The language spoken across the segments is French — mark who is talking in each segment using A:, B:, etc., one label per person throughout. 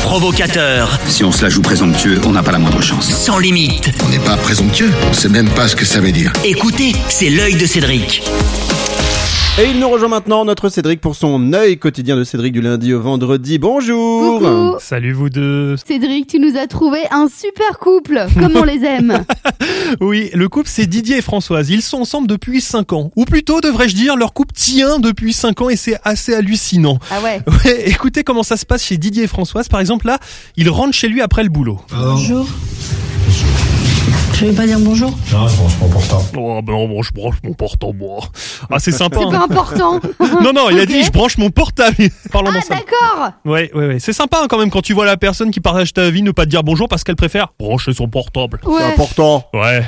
A: provocateur,
B: Si on se la joue présomptueux, on n'a pas la moindre chance.
A: sans limite.
C: On n'est pas présomptueux, on sait même pas ce que ça veut dire.
A: Écoutez, c'est l'œil de Cédric.
D: Et il nous rejoint maintenant, notre Cédric, pour son œil quotidien de Cédric du lundi au vendredi. Bonjour.
E: Coucou.
F: Salut vous deux.
E: Cédric, tu nous as trouvé un super couple, comme on les aime.
F: Oui, le couple c'est Didier et Françoise. Ils sont ensemble depuis 5 ans. Ou plutôt, devrais-je dire, leur couple tient depuis 5 ans et c'est assez hallucinant.
E: Ah ouais.
F: Ouais, écoutez comment ça se passe chez Didier et Françoise. Par exemple là, ils rentrent chez lui après le boulot.
G: Bonjour. Je vais pas dire bonjour.
H: Non, je branche mon portable.
F: Oh ben non, je branche mon portable moi. Ah c'est sympa.
E: C'est
F: hein.
E: pas important.
F: Non, il a
E: Ok.
F: dit je branche mon portable. Parlons
E: Ah
F: ensemble.
E: d'accord.
F: Ouais. C'est sympa hein, quand même quand tu vois la personne qui partage ta vie ne pas te dire bonjour parce qu'elle préfère brancher son portable.
D: C'est
E: Ouais.
D: important.
F: Ouais.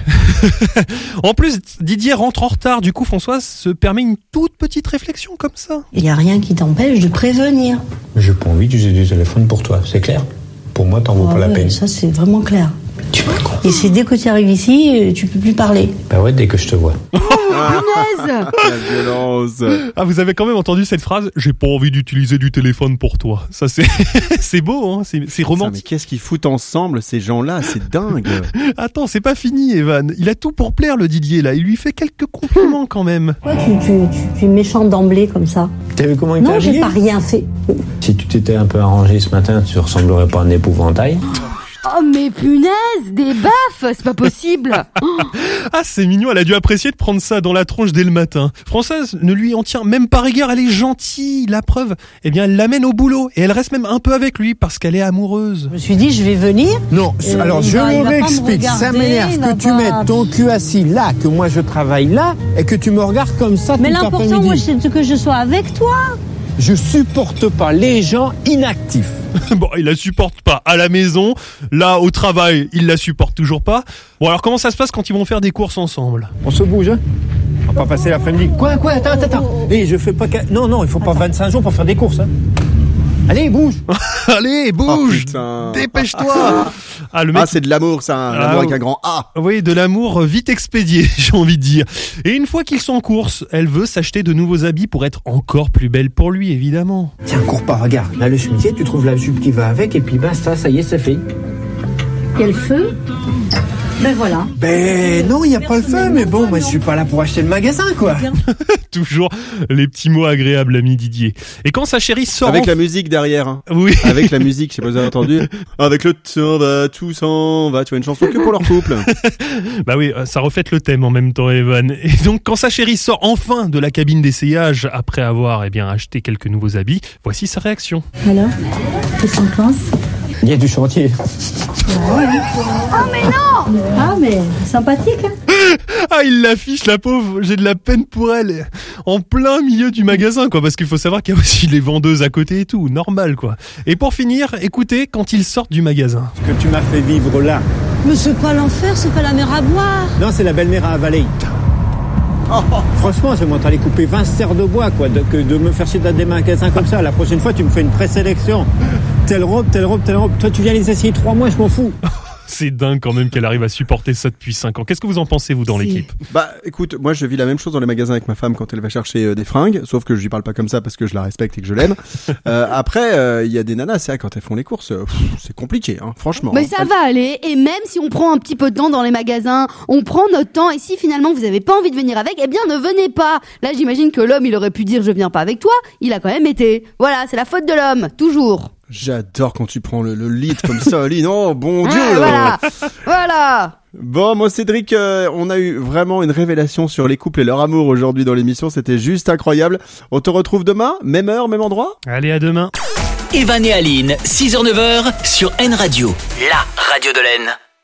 F: En plus, Didier rentre en retard. Du coup, Françoise se permet une toute petite réflexion comme ça.
G: Il y a rien qui t'empêche de prévenir.
H: Mais j'ai pas envie d'user du téléphone pour toi, c'est clair. Pour moi, t'en vaut
G: Ah
H: pas la
G: ouais,
H: peine.
G: Ça c'est vraiment clair.
H: Tu m'as con.
G: Et c'est dès que tu arrives ici, tu peux plus parler.
H: Bah ouais, dès que je te vois.
E: Punaise.
D: La violence.
F: Ah, vous avez quand même entendu cette phrase? J'ai pas envie d'utiliser du téléphone pour toi. Ça, c'est, c'est beau, hein. C'est
D: Putain, mais
F: romantique.
D: qu'est-ce qu'ils foutent ensemble, ces gens-là? C'est dingue.
F: Attends, c'est pas fini, Evan. Il a tout pour plaire, le Didier, là. Il lui fait quelques compliments, quand même.
G: Pourquoi tu es méchant d'emblée comme ça?
H: T'as vu comment il t'a
G: Non, j'ai
H: habillé
G: pas rien fait.
H: Si tu t'étais un peu arrangé ce matin, tu ressemblerais pas à un épouvantail.
E: Oh mais punaise, des baffes, c'est pas possible.
F: Ah, c'est mignon. Elle a dû apprécier de prendre ça dans la tronche dès le matin. Françoise ne lui en tient même pas rigueur. Elle est gentille. La preuve, eh bien, elle l'amène au boulot. Et elle reste même un peu avec lui parce qu'elle est amoureuse.
G: Je me suis dit, je vais venir.
I: Non, alors
G: il
I: je
G: va- il
I: me
G: va pas me
I: réexplique, ça
G: regarder,
I: m'énerve
G: il
I: que
G: va
I: tu
G: pas-
I: mettes ton cul assis là, que moi je travaille là, et que tu me regardes comme ça
G: Mais
I: tout
G: l'important, moi,
I: l'après-midi.
G: c'est que je sois avec toi.
I: Je supporte pas les gens inactifs.
F: Bon, il la supporte pas à la maison. Là, au travail, il la supporte toujours pas. Bon, alors comment ça se passe quand ils vont faire des courses ensemble?
I: On se bouge, hein? On va pas passer l'après-midi. Quoi, attends. Eh, je fais pas... Non, il faut pas 25 jours pour faire des courses, hein. Allez, bouge.
F: Allez,
D: Oh,
F: bouge!
D: putain.
F: Dépêche-toi! Ah, le mec.
D: Ah, c'est de l'amour, ça.
F: Ah,
D: L'amour avec
F: ouais.
D: un grand A.
F: Oui, de l'amour vite expédié, j'ai envie de dire. Et une fois qu'ils sont en course, elle veut s'acheter de nouveaux habits pour être encore plus belle pour lui, évidemment.
I: Tiens, cours pas, regarde. Là, le chemisier, tu trouves la jupe qui va avec, et puis basta, ça y est, c'est fait.
G: Il y a le feu. Ben voilà.
I: Ben non, il y a pas le feu, mais bon, moi je suis pas là pour acheter le magasin, quoi.
F: Toujours les petits mots agréables, ami Didier. Et quand sa chérie sort
D: Avec la musique derrière. Hein.
F: Oui.
D: Avec la musique, je sais pas si vous avez entendu. Avec le temps va, tout s'en va. Tu vois, une chanson que pour leur couple.
F: Bah oui, ça reflète le thème en même temps, Evan. Et donc, quand sa chérie sort enfin de la cabine d'essayage après avoir, acheté quelques nouveaux habits, voici sa réaction.
G: Alors, qu'est-ce qu'on pense?
H: Il y a du chantier.
G: Ah, mais sympathique, hein?
F: Ah, il l'affiche, la pauvre. J'ai de la peine pour elle. En plein milieu du magasin, quoi. Parce qu'il faut savoir qu'il y a aussi les vendeuses à côté et tout. Normal, quoi. Et pour finir, écoutez, quand ils sortent du magasin.
I: Ce que tu m'as fait vivre là.
G: Mais c'est pas l'enfer, c'est pas la mer à boire.
I: Non, c'est la belle-mère à avaler. Franchement, j'aimerais t'aller couper 20 serres de bois, quoi, que de me faire chier dans des magasins comme ça. La prochaine fois, tu me fais une présélection. Telle robe. Toi, tu viens les essayer 3 mois, je m'en fous.
F: C'est dingue quand même qu'elle arrive à supporter ça depuis 5 ans. Qu'est-ce que vous en pensez, vous, dans l'équipe?
D: Bah, écoute, moi je vis la même chose dans les magasins avec ma femme quand elle va chercher des fringues, sauf que je lui parle pas comme ça parce que je la respecte et que je l'aime. Après, il y a des nanas, c'est vrai, quand elles font les courses, c'est compliqué, hein, franchement.
E: Mais ça va aller, et même si on prend un petit peu de temps dans les magasins, on prend notre temps, et si finalement vous avez pas envie de venir avec, eh bien ne venez pas. Là j'imagine que l'homme il aurait pu dire je viens pas avec toi, il a quand même été. Voilà, c'est la faute de l'homme, toujours.
D: J'adore quand tu prends le lead comme ça, Aline. Oh, bon Dieu.
E: Voilà.
D: Bon, moi Cédric, on a eu vraiment une révélation sur les couples et leur amour aujourd'hui dans l'émission. C'était juste incroyable. On te retrouve demain, même heure, même endroit.
F: Allez, à demain.
A: Evan et Aline, 6h-9h sur N Radio, la radio de l'Aisne.